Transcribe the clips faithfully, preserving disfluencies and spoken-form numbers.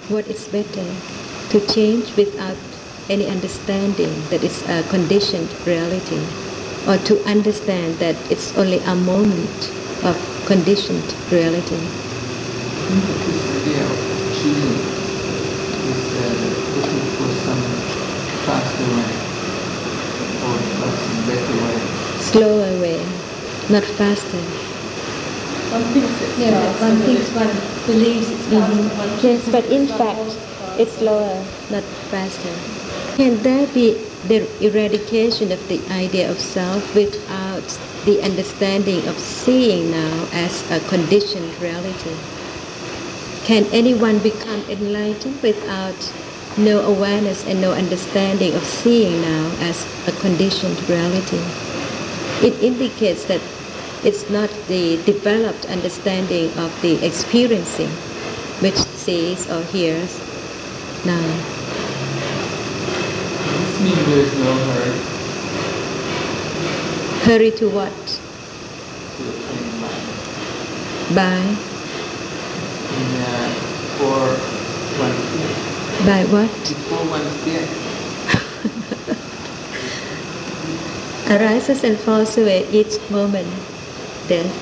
what is better, to change without any understanding that it's a conditioned reality, or to understand that it's only a moment of conditioned reality? I think that this idea of choosing is uh, looking for some faster way or perhaps some better way. Slower way, not faster. One thinks it's Yeah, fast, one but thinks it's- one believes it's fast. Mhm. One Yes, chooses but in one fact, was fast. it's slower, not faster. Can there be the eradication of the idea of self without the understanding of seeing now as a conditioned reality? Can anyone become enlightened without no awareness and no understanding of seeing now as a conditioned reality? It indicates that it's not the developed understanding of the experiencing which sees or hears now. Does this mean there is no hurry Hurry to what? to the plain mind? By? In, uh, for one's death. By what? Before one's death. Arises and falls away each moment. Death.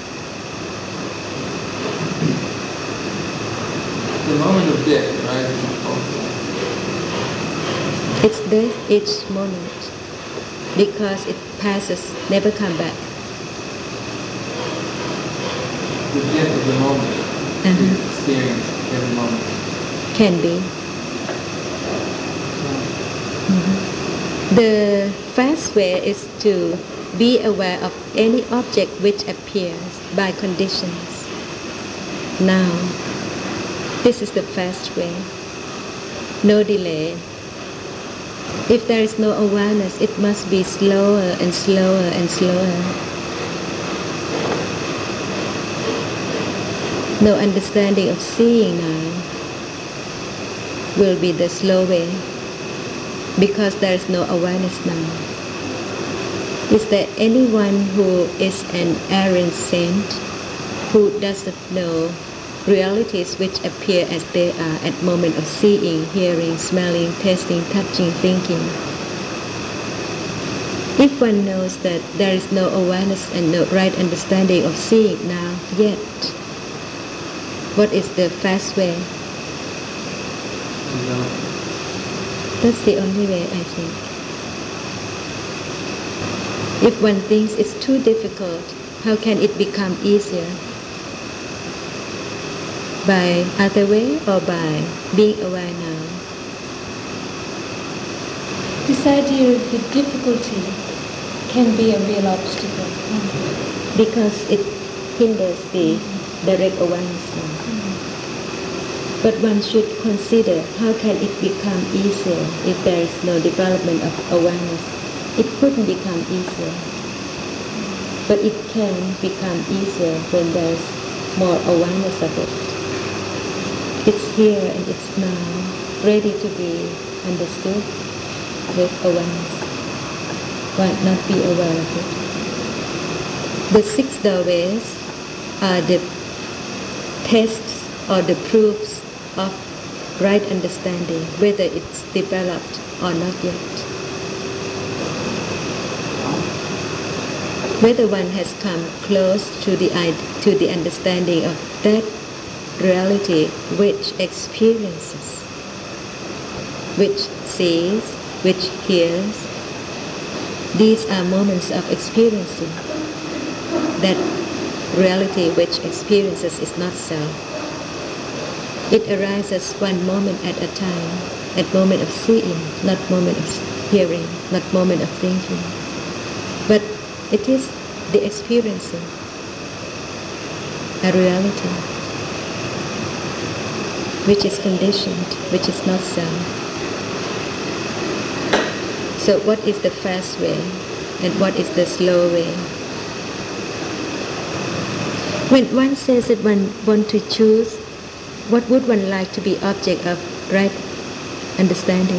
The moment of death arises and falls away. It's death each moment because it passes, never come back. The death of the moment Uh-huh. is experienced every moment. Can be. Mhm. The fast way is to be aware of any object which appears by conditions. Now, this is the fast way. No delay. If there is no awareness, it must be slower and slower and slower. No understanding of seeing now will be the slow way because there is no awareness now. Is there anyone who is an errant saint who doesn't know realities which appear as they are at moment of seeing, hearing, smelling, tasting, touching, thinking? If one knows that there is no awareness and no right understanding of seeing now yet, what is the fast way? That's the only way, I think. If one thinks it's too difficult, how can it become easier? By other way or by being aware now? This idea of the difficulty can be a real obstacle. Because it hinders the direct awareness now. But one should consider how can it become easier if there is no development of awareness. It couldn't become easier. But it can become easier when there's more awareness of it. It's here and it's now, ready to be understood with awareness. Why not be aware of it? The six doorways are the tests or the proofs of right understanding, whether it's developed or not yet. Whether one has come close to the to the understanding of that reality which experiences, which sees, which hears. These are moments of experiencing. That reality which experiences is not self. It arises one moment at a time, at moment of seeing, not moment of hearing, not moment of thinking. But it is the experiencing, a reality, which is conditioned, which is not self. So what is the fast way and what is the slow way? When one says that one wants to choose, what would one like to be object of right understanding?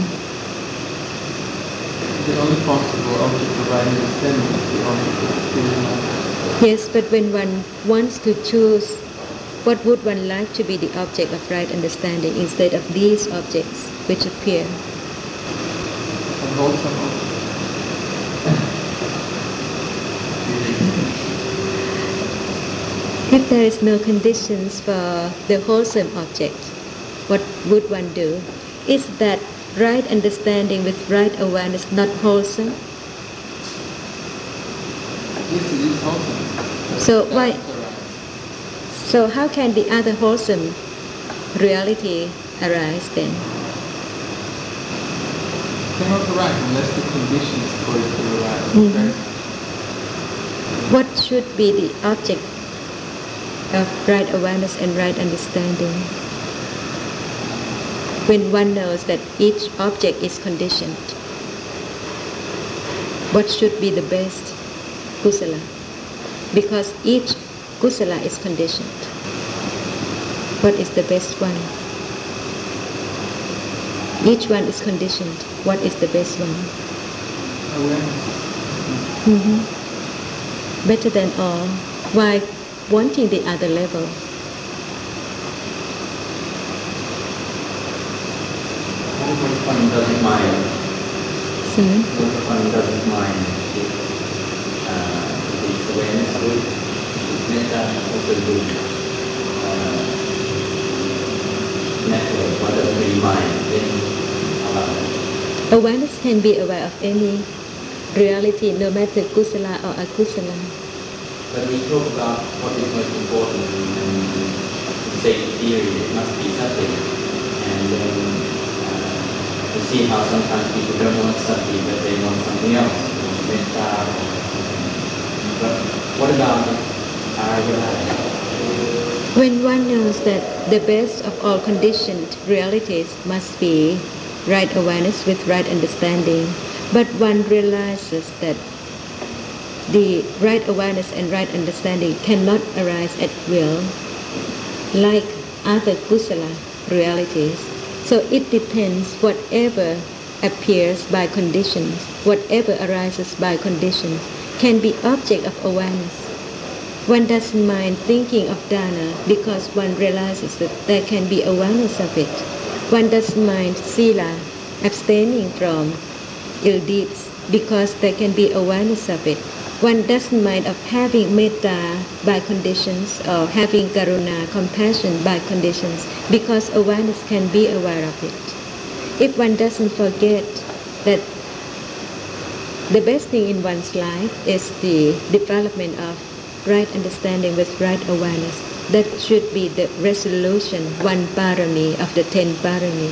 The only possible object of right understanding is the object of experience. Yes, but when one wants to choose What would one like to be the object of right understanding instead of these objects which appear? A wholesome object. If there is no conditions for the wholesome object, what would one do? Is that right understanding with right awareness not wholesome? Yes, it is wholesome. So why? So how can the other wholesome reality arise then? Cannot arise unless the conditions for it to arise. Mhm. Right? What should be the object of right awareness and right understanding? When one knows that each object is conditioned, what should be the best kusala? Because each kusala is conditioned. What is the best one? Each one is conditioned. What is the best one? Awareness. Mm-hmm. Better than all. Why wanting the other level? What if one doesn't mind? Sorry? What if one doesn't mind if uh, it's awareness good, if metta also good, uh, network, one doesn't really mind, then allow it. Awareness can be aware of any reality, no matter kusala or akusala. But we talk about what is most important, and we say in theory it must be sati, and then uh, we see how sometimes people don't want sati, but they want something else, they want metta. But what about ayurveda? When one knows that the best of all conditioned realities must be right awareness with right understanding, but one realizes that the right awareness and right understanding cannot arise at will like other kusala realities. So it depends whatever appears by conditions, whatever arises by conditions can be object of awareness. One doesn't mind thinking of dana because one realizes that there can be awareness of it. One doesn't mind sila, abstaining from ill deeds, because there can be awareness of it. One doesn't mind of having metta by conditions or having karuna, compassion by conditions, because awareness can be aware of it. If one doesn't forget that the best thing in one's life is the development of right understanding with right awareness, that should be the resolution, one parami of the ten parami.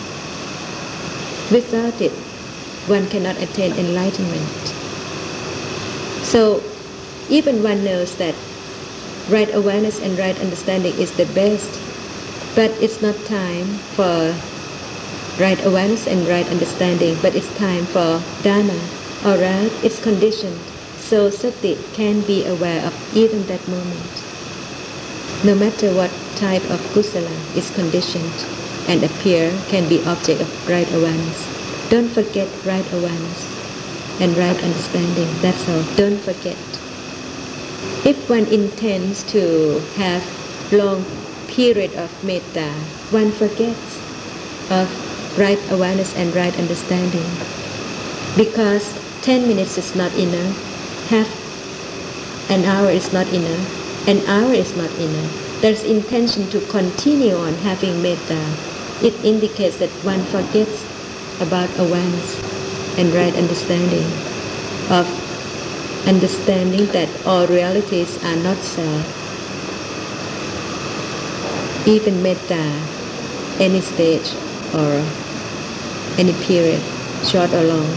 Without it, one cannot attain enlightenment. So, even one knows that right awareness and right understanding is the best, but it's not time for right awareness and right understanding, but it's time for dana. Alright, it's conditioned. So sati can be aware of even that moment. No matter what type of kusala is conditioned and appear can be object of right awareness. Don't forget right awareness and right understanding. That's all. Don't forget. If one intends to have long period of metta, one forgets of right awareness and right understanding. Because ten minutes is not enough. Half an hour is not enough. An hour is not enough. There's intention to continue on having metta. It indicates that one forgets about awareness and right understanding, of understanding that all realities are not self. Even metta, any stage or any period, short or long.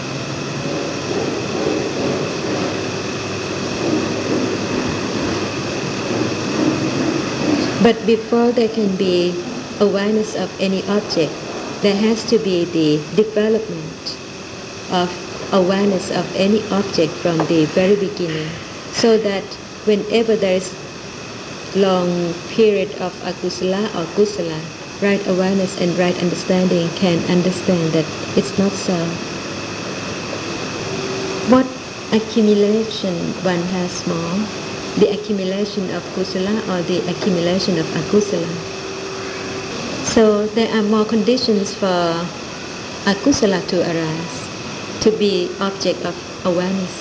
But before there can be awareness of any object, there has to be the development of awareness of any object from the very beginning, so that whenever there is long period of akusala or kusala, right awareness and right understanding can understand that it's not so. What accumulation one has small, the accumulation of kusala or the accumulation of akusala. So there are more conditions for akusala to arise, to be object of awareness.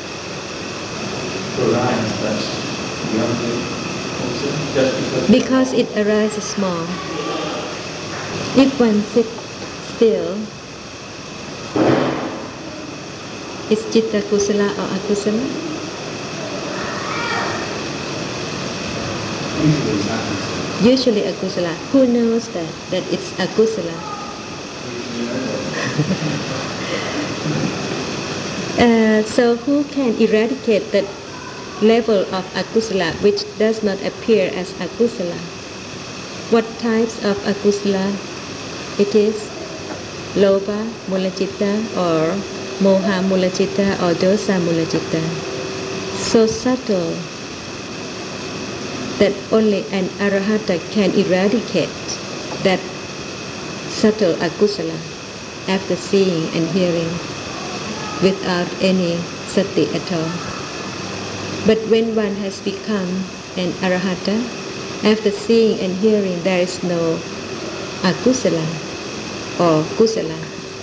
To arise, but beyond it also, just because... Because it arises small. If one sits still, is citta kusala or akusala? Usually it's akusala. Usually akusala. Who knows that, that it's akusala? uh, so who can eradicate that level of akusala which does not appear as akusala? What types of akusala it is? Lobha, mulacitta, or moha mulacitta, or dosa mulacitta. So subtle that only an arahata can eradicate that subtle akusala after seeing and hearing without any sati at all. But when one has become an arahata, after seeing and hearing there is no akusala or kusala.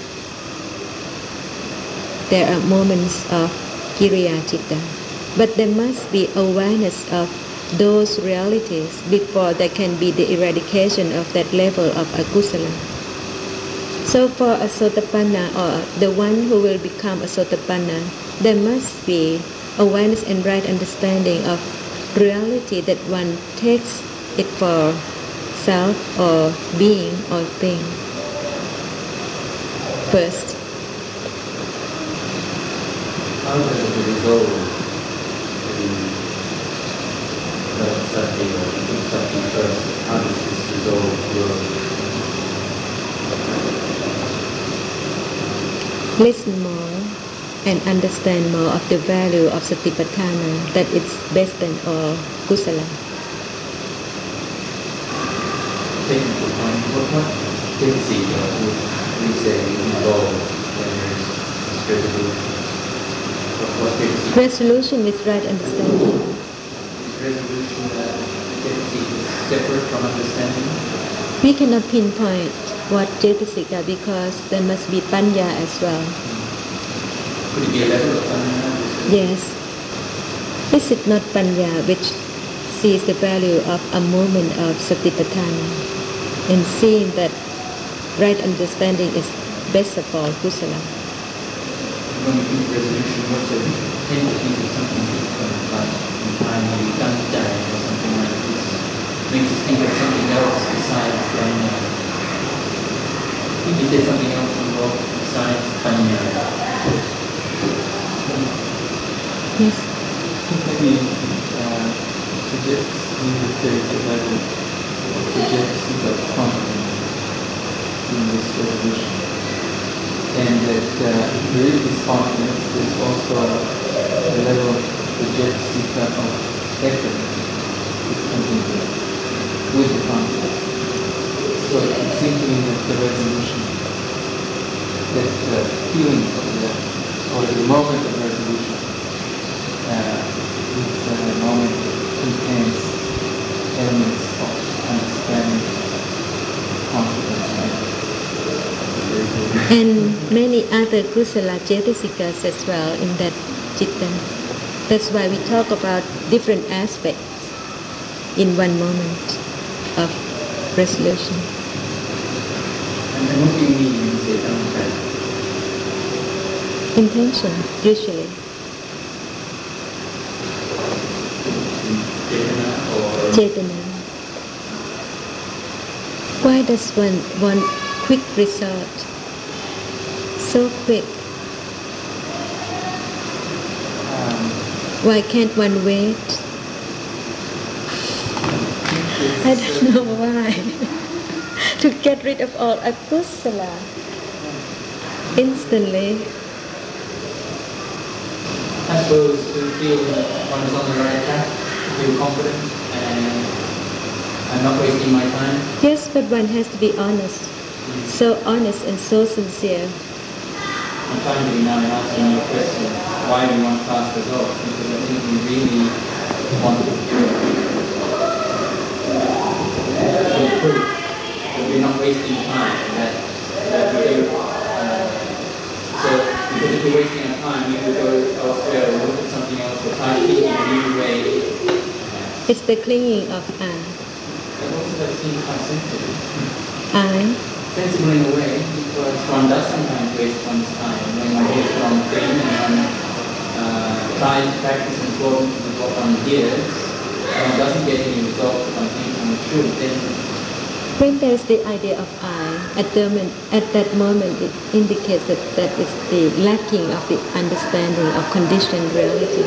There are moments of kiriya citta, but there must be awareness of those realities before there can be the eradication of that level of akusala. So for a sotapanna, or the one who will become a sotapanna, there must be awareness and right understanding of reality that one takes it for self or being or thing. First, how does it resolve in the sati or the sati first? How does this resolve your listen more and understand more of the value of satipatthana, that it's based on all kusala. technical point? What, what tendency would we say involved when there's spiritual? What, what tendency? Resolution with right understanding. Is resolution a tendency separate from understanding? We cannot pinpoint what cetasika because there must be panya as well. Could it be a level of panya? Yes. Is it not panya which sees the value of a moment of satipatthana and seeing that right understanding is best of all kusala? When you think resolution, what's a tend to think of something different, like in time when you don't die or something like this, makes us think of something else besides panya. Is there something else involved besides panya? Yes. Maybe uh, suggests we would take the level of the jealousy of confidence in this resolution. And that uh, if there is this confidence, there's also a level of the jealousy of effort which comes into it with the confidence. So it seems to me that the resolution, that uh, feeling of the, or the moment of resolution, uh, is a moment that contains elements of understanding, confidence, And many other kusala cetasikas as well in that citta. That's why we talk about different aspects in one moment of resolution. And what do you mean when you say ahankara? Intention, usually. Cetana or Cetana. Why does one want quick result? So quick. um, Why can't one wait? I don't know why. To get rid of all akusala instantly. I suppose to feel that one is on the right track, to feel confident, and I'm not wasting my time. Yes, but one has to be honest. So honest and so sincere. I'm trying to be now in answering your question, why do we want fast results? Because I think we really wanted. To prove that we're not wasting time, that, that we don't, uh, so because if we're wasting our time, we will go elsewhere or look at something else or try to think in a new way. It's the clinging of I. And also that seems quite sensible. I. Sensible in a way, because one does sometimes waste one's time when one hears one thing and one uh, tries to practice in accordance with what one hears, and one doesn't get any results that one thinks one should, then when there's the idea of I, at, the moment, at that moment it indicates that that is the lacking of the understanding of conditioned reality.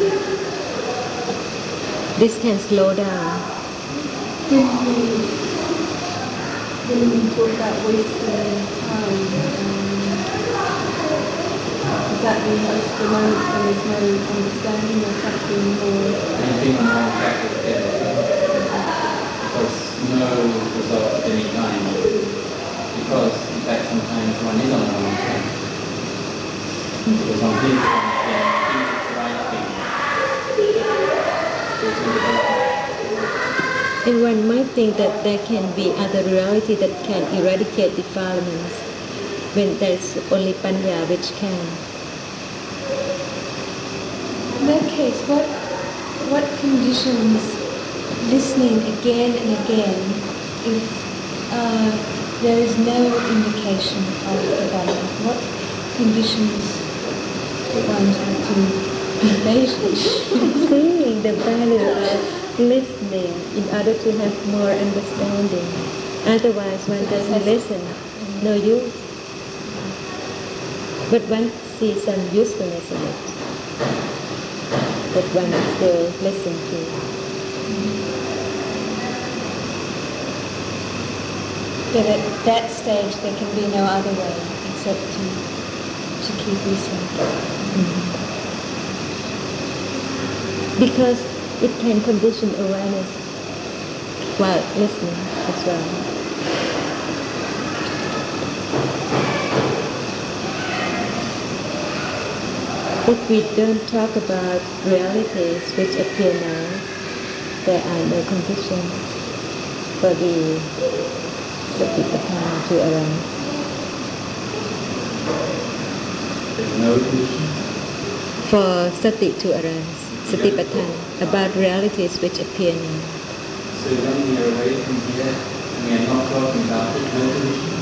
This can slow down. When we, when we talk about wasting time, um, does that mean it's the moments when there's no understanding or something more? anything on one track is better. Because no result at any time. Because, in fact, sometimes one is on the wrong track. Because one thinks one thing, thinks it's the right thing. There's no development. And one might think that there can be other reality that can eradicate defilements when there's only panya which can. In that case, what what conditions listening again and again if uh, there is no indication of development? What conditions would one have to be patient? Seeing the value of listening in order to have more understanding. Otherwise, one doesn't listen. No use. But one sees some usefulness in it that one still listen to. But at that stage, there can be no other way except to to keep listening. Mm-hmm. Because it can condition awareness while listening as well. If we don't talk about realities which appear now, there are no conditions for the satipatthana to arise. There's no condition. For sati to arise, satipatthana, about realities which appear now. So when we are away from here, and we are not talking about it, no condition.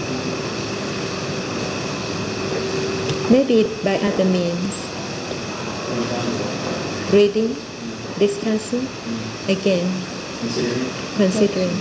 Maybe by other means. For example, Reading, discussing, again, considering. considering.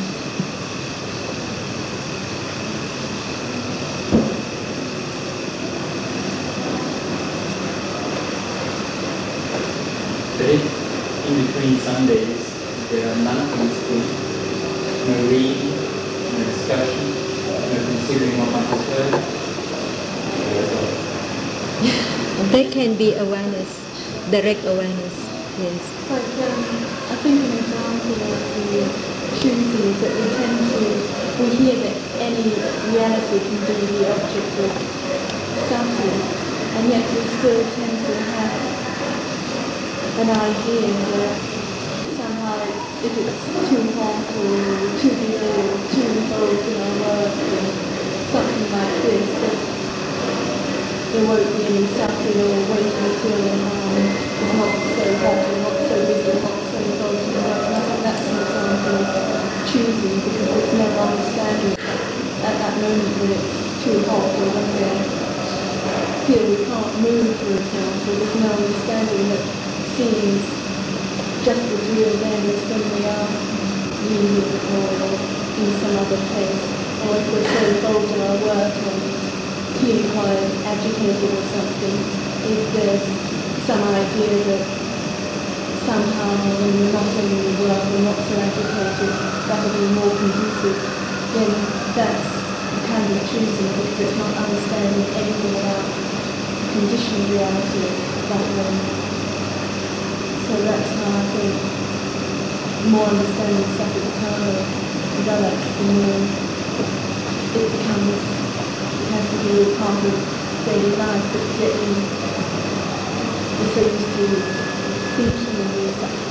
But if in between Sundays there are none of these things, no reading, no discussion, no considering what one has heard, no result. There can be awareness, direct awareness, yes. Like, um, I think an example of the choosing is that we tend to, we hear that any reality can be the object of something, and yet we still tend to have an idea that somehow if it's too hot or too busy or too involved in our work or something like this, that there won't be any suffering or waiting until um, it's not so hot or not so busy or not so involved in work. And I think that's an example of choosing because there's no understanding at that moment when it's too hot or when we feel we can't move, for example. There's no understanding that seeing is just as real then as when we are reading or in some other place. Or if we're so involved in our work or feeling quite agitated or something, if there's some idea that somehow when we're not in the work, we're not so agitated, that'll be more conducive, then that's the kind of choosing because it's not understanding anything about conditioned reality that way. So that's how I think more understanding satipatthana develops, the more it becomes has to do with part of daily life, but yet we, we're so used to thinking in these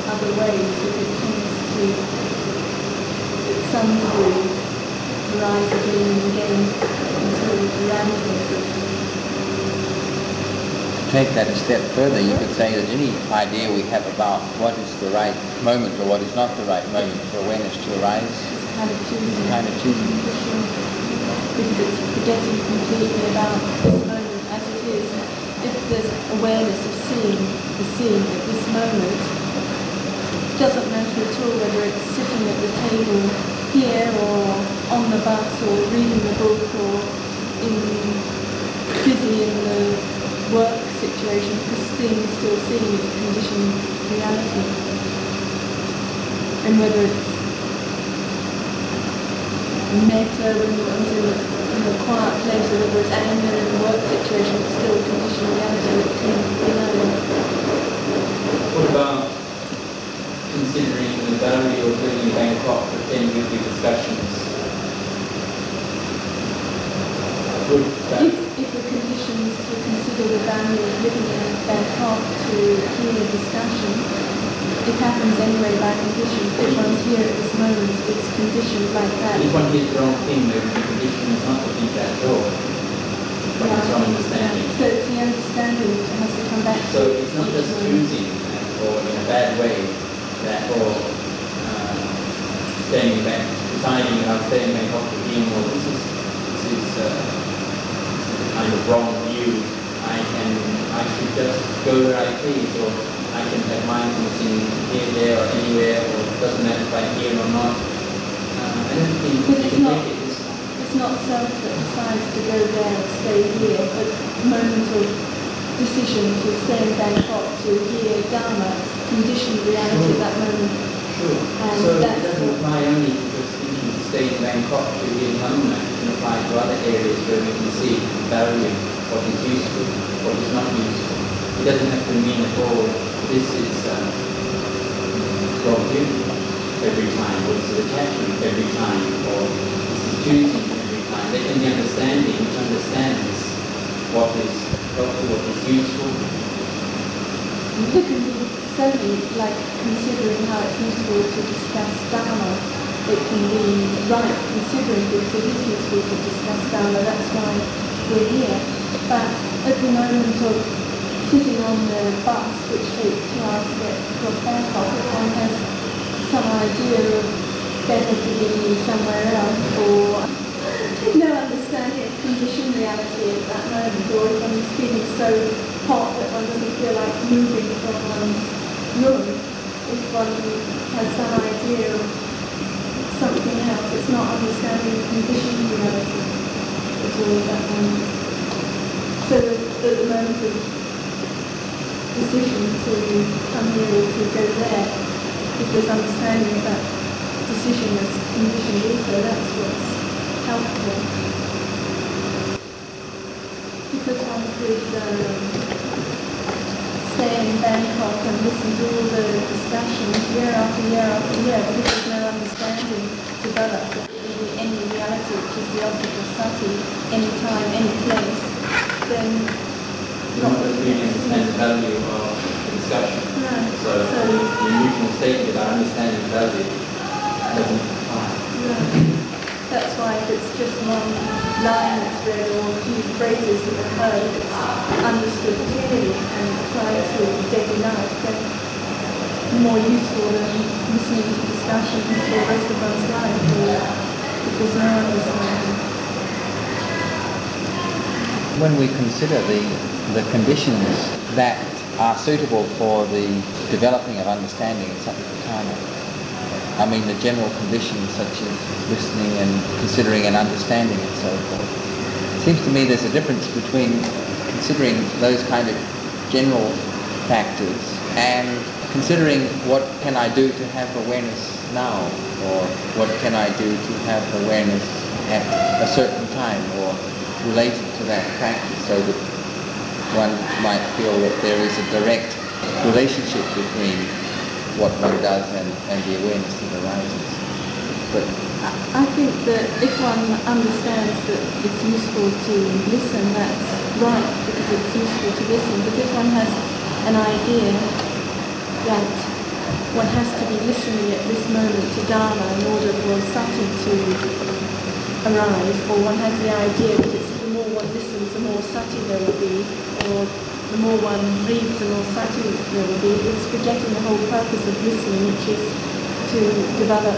other ways that it tends to, at some degree, rise again and again until it eradicates. Take that a step further, you could say that any idea we have about what is the right moment or what is not the right moment for awareness to arise It's kind of choosing. is a kind of choosing. Because it's forgetting completely about this moment as it is. If there's awareness of seeing the scene at this moment, it doesn't matter at all whether it's sitting at the table here or on the bus or reading the book or in busy in the work situation, because seeing is still seeing is conditioned reality. And whether it's metta when you're in a, in a quiet place, or whether it's anger in a work situation, it's still conditioned reality that can be known. What about considering the value of living in Bangkok for ten weekly discussions? Would that If, if the conditions to consider the value of living in Bangkok to hear discussion, it happens anyway by condition. If one's here at this moment, it's conditioned like that. if one hears the wrong thing, maybe the condition is not to think that at all. But it's wrong understanding. So it's the understanding that has to come back. So it's not just choosing uh, or in a bad way that or uh, staying back, deciding about staying back up to being more. This is this is uh, kind of wrong view. I can I should just go where I please, or I can have mindfulness in here, there, or anywhere, or it doesn't matter if I'm here or not. Uh, I don't think But it's you can not- make it this long. It's not self that decides to go there and stay here, but moment of decision to stay in Bangkok, to hear Dharma, conditioned reality at that moment. Sure. And So it that's doesn't what- apply only to just thinking to stay in Bangkok to hear Dhamma. It can apply to other areas where we can see the value, what is useful, what is not useful. It doesn't have to mean at all this is uh, wrong view every time, or this is attachment every time, or this is choosing every time. There can be understanding which understands what is helpful, what is useful. It can be certainly like considering how it's useful to discuss Dharma. It can be right considering because it is useful to discuss Dharma. That's why we're here. But at the moment of sitting on the bus, which takes two hours to get to Bangkok, if one has some idea of better to be somewhere else, or no understanding of conditioned reality at that moment, or if one is feeling so hot that one doesn't feel like moving from one's room, if one has some idea of something else, it's not understanding conditioned reality at all at that moment. So at the moment of decision to come here or to go there, if there's understanding of that decision as conditioned also, that's what's helpful. Because one could um, stay in Bangkok and listen to all the discussions year after year after year, but if there's no understanding developed of really any reality, which is the object of sati, any time, any place, then Not just really understand the value of the discussion. no. So So, the original statement about understanding the value doesn't apply. no. That's why if it's just one line that's read or a few phrases that are heard, if it's understood clearly and applied to daily life, then more useful than listening to discussions for the rest of one's life, or if there's no understanding. When we consider the, the conditions that are suitable for the developing of understanding in Satipatthana, I mean the general conditions such as listening and considering and understanding and so forth, it seems to me there's a difference between considering those kind of general factors and considering what can I do to have awareness now, or what can I do to have awareness at a certain time, or related to that practice, so that one might feel that there is a direct relationship between what one does and, and the awareness that arises. But I think that if one understands that it's useful to listen, that's right, because it's useful to listen. But if one has an idea that one has to be listening at this moment to Dharma in order for sati to arise, or one has the idea that it's the more one listens, the more sati there will be, or the more one reads, the more sati there will be. It's forgetting the whole purpose of listening, which is to develop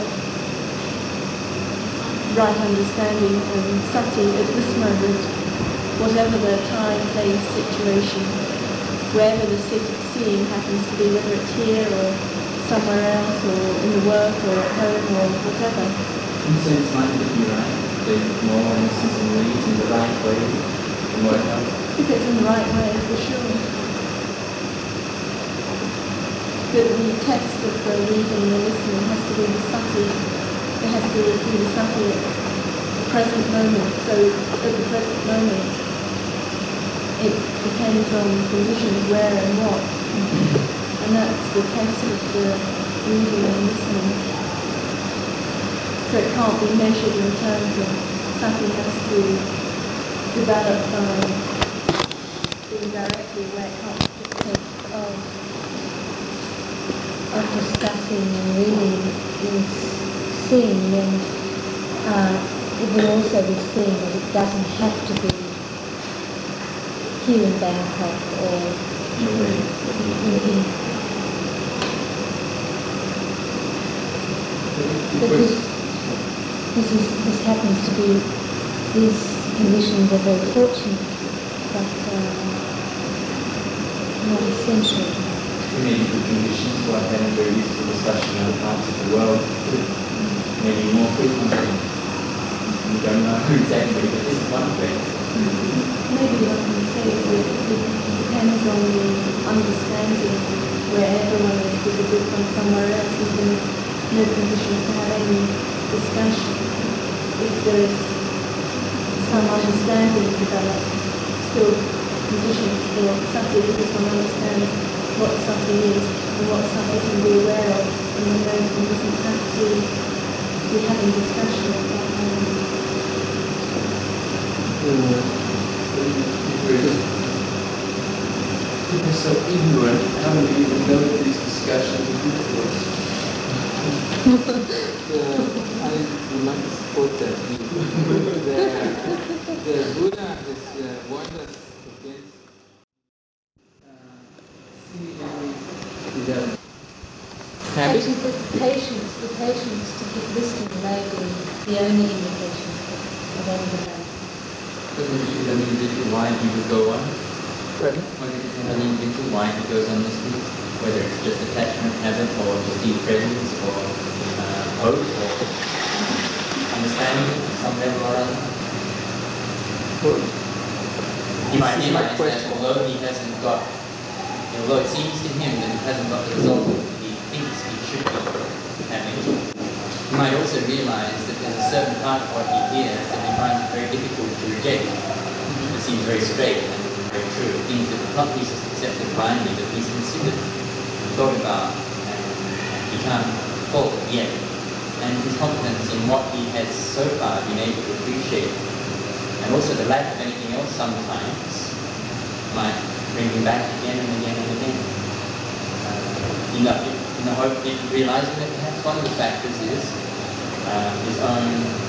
right understanding and sati at this moment, whatever the time, place, situation, wherever the seeing happens to be, whether it's here or somewhere else, or in the work, or at home, or whatever. In a sense, might be right. The more one listens and reads in the right way, the more it helps. If it's in the right way, for sure. But the test of the reading and the listening has to be the sati. It has to be the sati at the present moment. So at the present moment, it depends on conditions, where and what. And that's the test of the reading and listening. So it can't be measured in terms of sati has to develop by being directly where it can't just take Of, of discussing and reading is seeing, then uh, it will also be seeing that it doesn't have to be here in Bangkok or in, in, but this, this, is, this happens to be, these conditions are very fortunate, but uh, not essential. Too many good conditions, like having very useful discussion in other parts of the world, maybe more frequently. We don't know exactly, but this is one way. Maybe what I can say is that it depends on the understanding wherever one is, because if from somewhere else, even if no conditions to have any discussion, if there is some understanding developed, still conditions for sati, because one understands what sati is and what sati can be aware of, and one knows one doesn't have to be having discussion at that time. People are so ignorant, how do you even know that these discussions are good for us? uh, I would like to support that view. the, the Buddha has uh, warned us against uh, seeing the habit. Actually, the patience, the patience to keep listening may be the only indication of any debate. Does it depend on the individual why he would go on? Pardon? Whether it depends on the individual why he goes on listening, whether it's just attachment, habit, or just deep presence, or uh, hope, or understanding at some level or other. Well, He might this is my realize that question. although he hasn't got, although it seems to him that he hasn't got the result that he thinks he should be having, he might also realize that there's a certain part of what he hears that he finds it very difficult to reject. It seems very straight and very true. Things that not he's just accepted blindly, but he's considered, thought about, and he can't fault it yet. And his confidence in what he has so far been able to appreciate, and also the lack of anything else sometimes, might bring him back again and again and again. Uh, in, the, in the hope, in realizing that perhaps one of the factors is uh, his own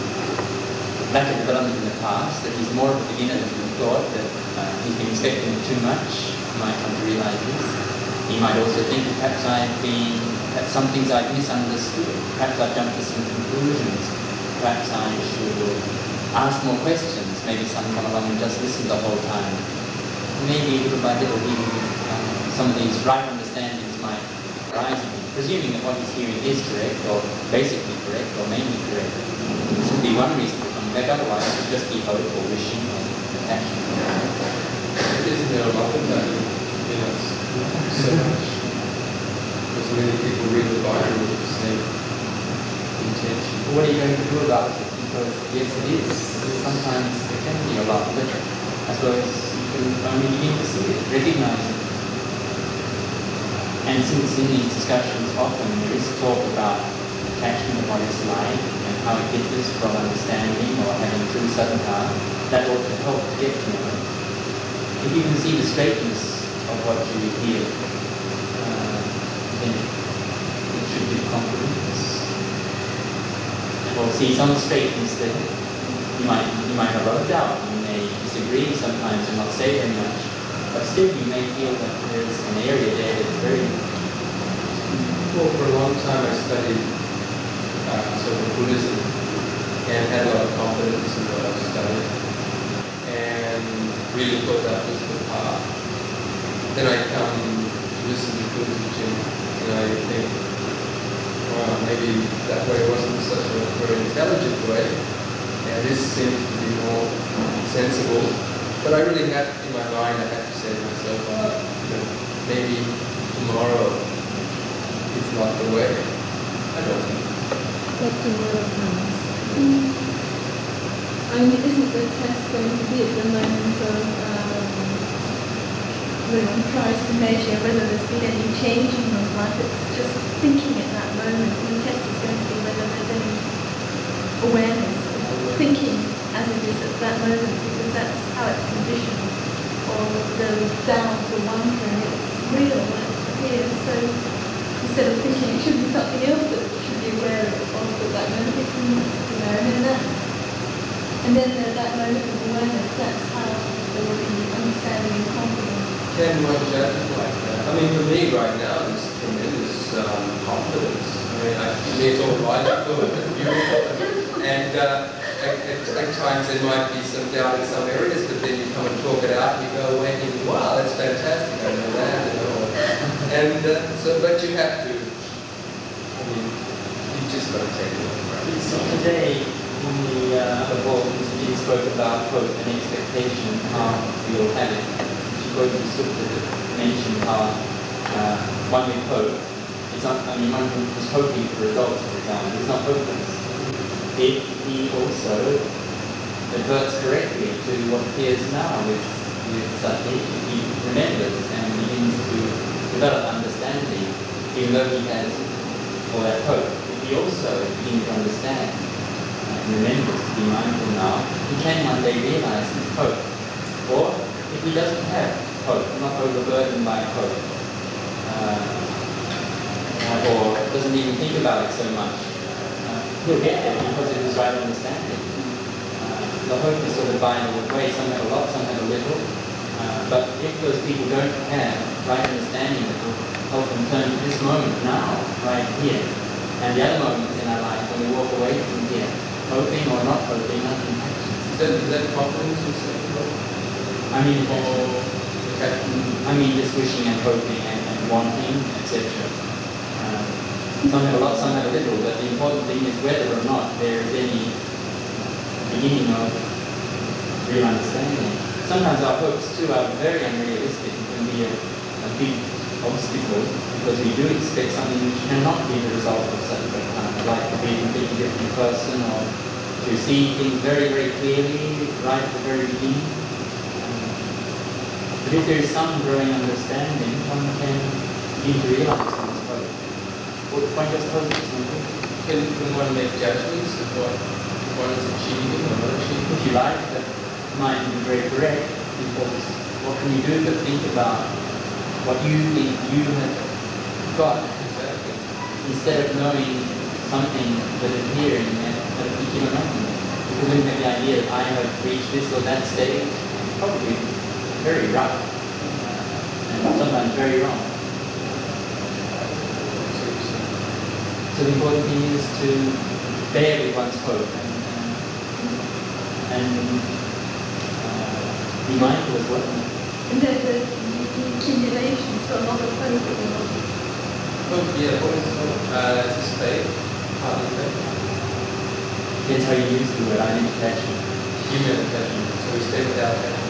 lack of development in the past, that he's more of a beginner than he thought, that uh, he's been expecting too much. He might come to realize this. He might also think that perhaps I've been, perhaps some things I've misunderstood, perhaps I've jumped to some conclusions, perhaps I should ask more questions. Maybe someone come along and just listen the whole time. Maybe little by little, even um, some of these right understandings might arise in him, presuming that what he's hearing is correct, or basically correct, or mainly correct. This would be one reason for coming back. Otherwise, it would just be hope or wishing or attachment. Isn't there a lot of that in us? So much. Because many people read the Bible with the same intention. What are you going to do about it? Because yes, it is. Sometimes there can be a lot, but I suppose you can only begin to see it, recognize it. And since in these discussions often there is talk about attachment and what it's like and how it differs from understanding or having true sadhana, that ought to help to get to know it. If you can see the straightness of what you hear, uh, then or see some straightness there. You might, you might have a lot of doubt, you may disagree sometimes and not say very much, but still you may feel that there is an area there that is very... Well, for a long time I studied uh, sort of Buddhism and had a lot of confidence in what I was studying and really thought that was the path. Then I come to listen to Buddha teaching and I think, wow, maybe that way wasn't such a very intelligent way, and this seems to be more sensible. But I really had, in my mind, I had to say to myself, oh, you know, maybe tomorrow it's not the way. I don't know. Let tomorrow comes. Mm. I mean, isn't the test going to be at the moment of um, when one tries to measure whether there's been any change in one's life? It's just thinking at that moment. The test is going to be whether there's any awareness of thinking as it is at that moment, because that's how it's conditioned. Or the doubt or wondering, it's real when it appears. So instead of thinking it should be something else that it should be aware of at that moment, it can, you know, and then that's, and then at that moment of awareness, that's how there will be understanding and confidence. Can one judge it like that? I mean, for me right now, there's tremendous um, confidence. I mean, I, to me it's all logical and it's beautiful. And uh, at, at, at times there might be some doubt in some areas, but then you come and talk it out and you go away thinking, wow, that's fantastic, I know that, you know. And uh, so, but you have to, I mean, you just got to take it. Right? So today, in the uh, Evolved Institute spoke about hope and expectation, how we all have it. She quoted the sutta that mentioned how uh, one with hope, it's not, I mean, one who is hoping for results, for example, is not hopeless. If he also adverts correctly to what appears now with, with sati, if he remembers and begins to develop understanding, even though he has all that hope, if he also begins to understand and remembers to be mindful now, he can one day realize his hope. Or if he doesn't have hope, not overburdened by hope, uh, or doesn't even think about it so much, uh, he'll get there because of his right understanding. Uh, the hope is sort of divided way, some have a lot, some have a little. Uh, but if those people don't have right understanding that will help them turn to this moment now, right here, and the other moments in our life when we walk away from here, hoping or not hoping, nothing happens. Is that, is that confidence you say? I mean, or, I mean, just wishing and hoping and, and wanting, et cetera. Uh, some have a lot, some have a little, but the important thing is whether or not there is any beginning of real understanding. Sometimes our hopes too are very unrealistic and can be a, a big obstacle because we do expect something which cannot be the result of such a kind of like to be a completely different person or to see things very, very clearly right at the very beginning. But if there is some growing understanding, one can begin to realize one's hope. Or one just hope is something. Can, can one make judgments of what one is achieving or not achieving? If you like, that might be very correct, because what can you do but think about what you think you have got, Exactly. instead of knowing something that is appearing at a particular moment. Because when you have the idea that I have reached this or that stage, it's probably very rough, and sometimes very wrong. So the important thing is to bear with one's hope and, and, and uh, be mindful as well. And there's a accumulation, so a lot of hope in the world. Hope, yeah, what is hope? Uh, it's just faith, partly faith. That's how you use the word, I didn't catch it. Human attachment, so we stay without attachment.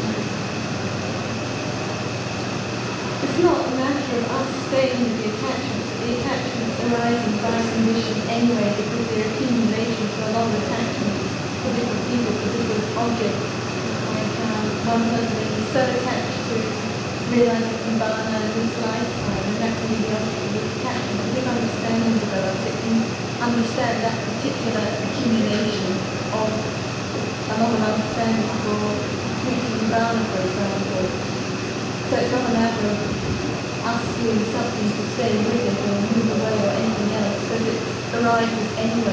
It's not a matter of us staying with the attachments, but the attachments arising by condition anyway because they're accumulations for a lot of attachments for different people, for different objects. Like um, one person is so attached to realizing Nibbana in this lifetime, and that can be the object of the attachment. But if understanding develops, it can understand that particular accumulation of a lot of understanding for reaching Nibbana, for example. So it's not a matter of us doing something to stay with it or move away or anything else, because it arises anyway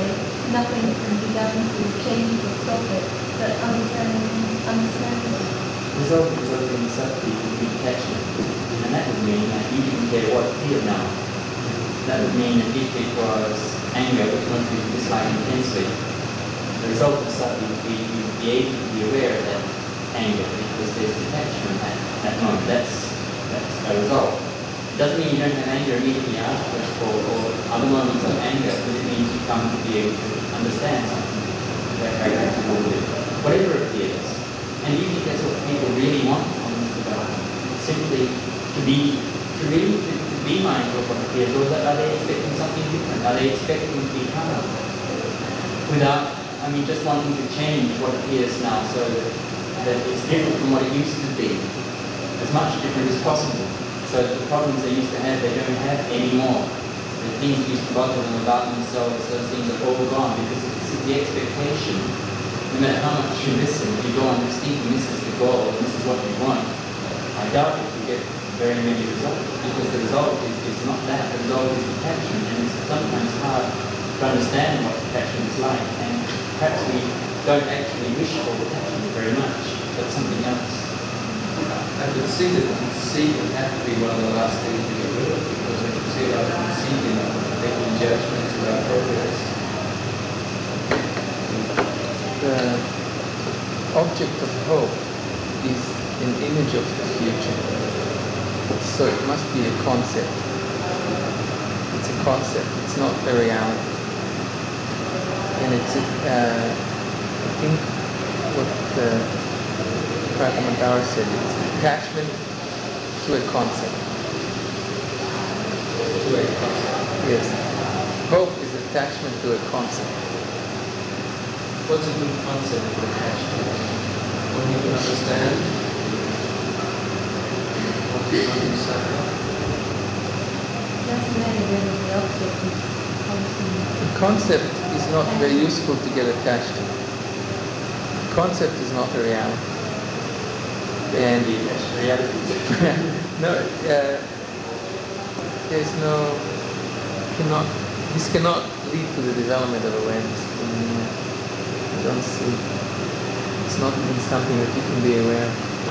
nothing can be done to change or stop it, but understanding, understanding it. Result resulting in sati would be detachment. And that would mean that you didn't care what appeared now. That would mean that if it was anger, which most people dislike intensely, the result of sati would be you would be able to be aware of that anger because there's detachment at that moment. That's, that's a result. It doesn't mean you don't have anger immediately afterwards or, or other moments of anger, but it means you come to be able to understand something that anger has to do with whatever appears. And usually that's what people really want from this development. Simply to be, to really to, to be mindful of what appears, or that are they expecting something different? Are they expecting to be calm? Without, I mean, just wanting to change what appears now so that, that it's different from what it used to be, as much different as possible. So the problems they used to have, they don't have anymore. The things that used to bother them about themselves, those things are all gone because it's the expectation. No matter how much you listen, if you go on just thinking this is the goal and this is what you want, I doubt if you get very many results because the result is, is not that. The result is detachment, and it's sometimes hard to understand what detachment is like. And perhaps we don't actually wish for detachment very much, but something else. I could see that conceit would have to be one of the last things to get rid of because I could see a lot of conceit in making judgments about progress. The object of hope is an image of the future, so it must be a concept. It's a concept, it's not a reality. And it's, uh, I think what the Pratimantara said, it's attachment to a concept. To a concept. Yes. Hope is attachment to a concept. What's a good concept to attach to? When you can understand what you understand. Doesn't matter whether the object is constant. The concept is not very useful to get attached to. The concept is not a reality. And reality. no, uh, there's no, cannot, this cannot lead to the development of awareness. I don't see, it's not even something that you can be aware of.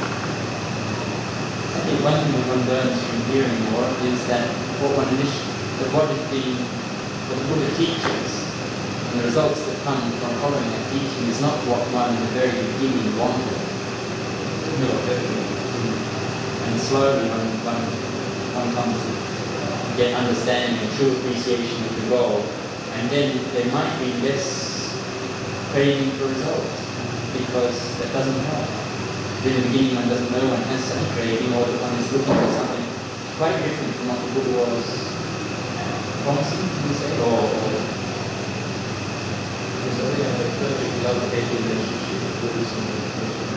I think one thing that one learns from hearing more is that what one initially, that what is the, what the Buddha teaches, and the results that come from following that teaching is not what one in the very beginning wanted. No, definitely. And slowly one, one, one comes to get understanding and true appreciation of the goal, and then there might be less craving for results, because that doesn't help. In the beginning one doesn't know one has such a craving, or that one is looking for something quite different from what the Buddha was promising, can you say, or, or There's only a perfect love-hate relationship with Buddhism and meditation.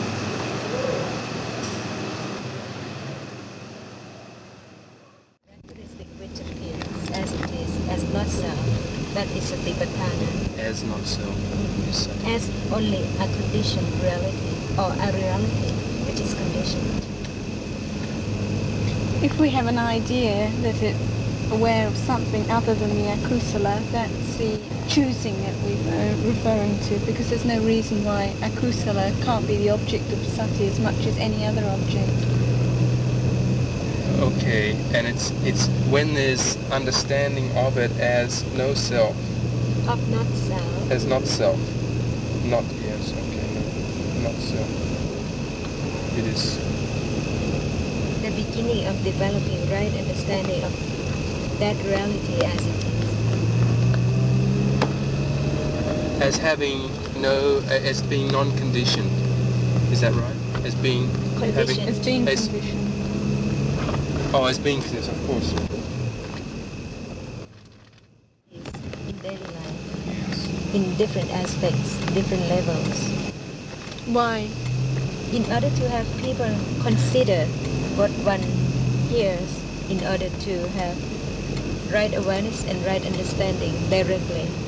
Characteristic which appears as it is, as not self, that is satipatthana. As not so. Yes, As only a conditioned reality, or a reality which is conditioned. If we have an idea that it's aware of something other than the akusala, that's the choosing that we're referring to, because there's no reason why akusala can't be the object of sati as much as any other object. Okay, and it's it's when there's understanding of it as no self, Of not self. as not self, not yes, okay, no, not self. It is The beginning of developing right understanding of that reality as it is. as having no, as being non-conditioned. Is that right? As being having, Conditioned. It's being as, conditioned. oh, as being conditioned, of course. In daily life, in different aspects, different levels. Why? In order to have people consider what one hears, in order to have right awareness and right understanding directly.